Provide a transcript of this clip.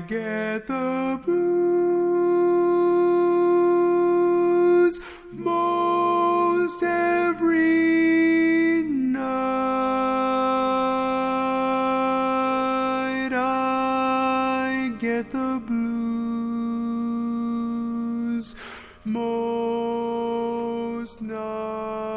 get the blues most every night. I get the blues most nights.